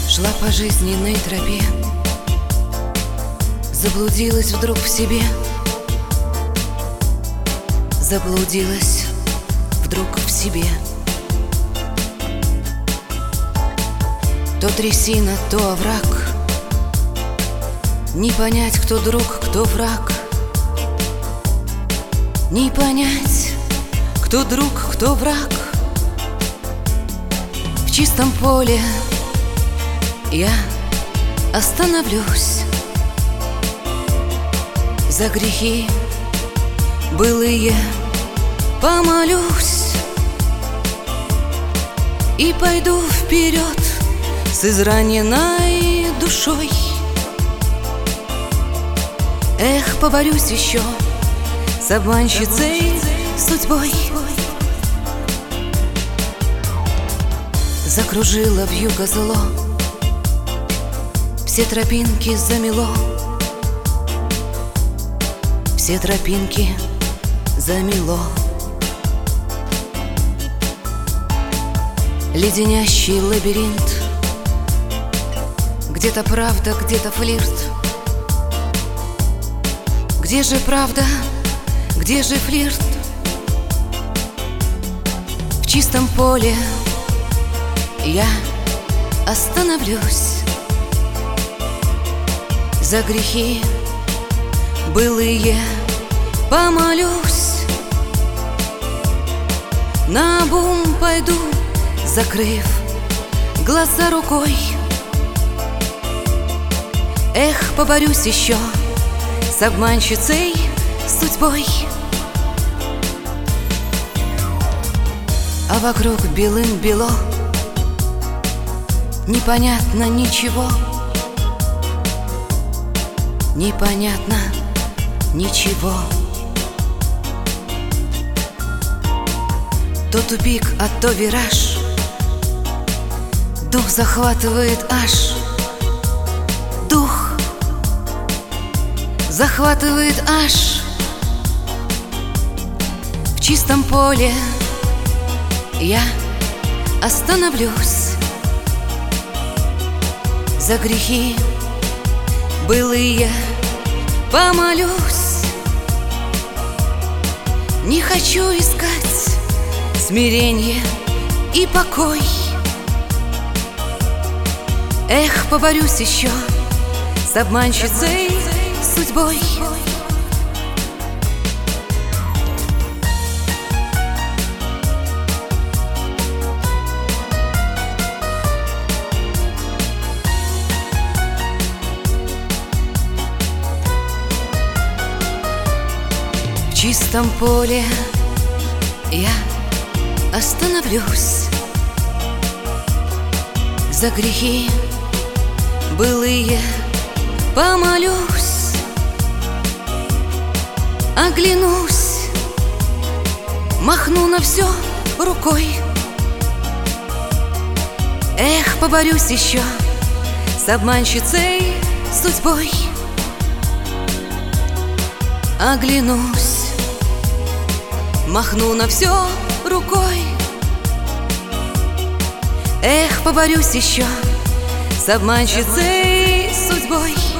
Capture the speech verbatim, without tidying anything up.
Шла по жизненной тропе, заблудилась вдруг в себе. Заблудилась вдруг в себе. То трясина, то овраг, не понять, кто друг, кто враг. Не понять, кто друг, кто враг. В чистом поле я остановлюсь. За грехи былые помолюсь и пойду вперед с израненной душой. Эх, поборюсь еще с обманщицей судьбой. Закружило вьюга зло, все тропинки замело, все тропинки замело. Леденящий лабиринт, где-то правда, где-то флирт. Где же правда, где же флирт? В чистом поле я остановлюсь. За грехи былые помолюсь. Наобум пойду, закрыв глаза рукой. Эх, поборюсь еще с обманщицей судьбой. А вокруг белым-бело, непонятно ничего. Непонятно ничего. То тупик, а то вираж, дух захватывает аж. Дух захватывает аж. В чистом поле я остановлюсь. За грехи былые помолюсь. Не хочу искать смирение и покой. Эх, поборюсь еще с обманщицей судьбой. В чистом поле я остановлюсь. За грехи былые помолюсь. Оглянусь, махну на все рукой. Эх, поборюсь еще с обманщицей судьбой. Оглянусь, махну на все рукой. Эх, поборюсь еще с обманщицей судьбой.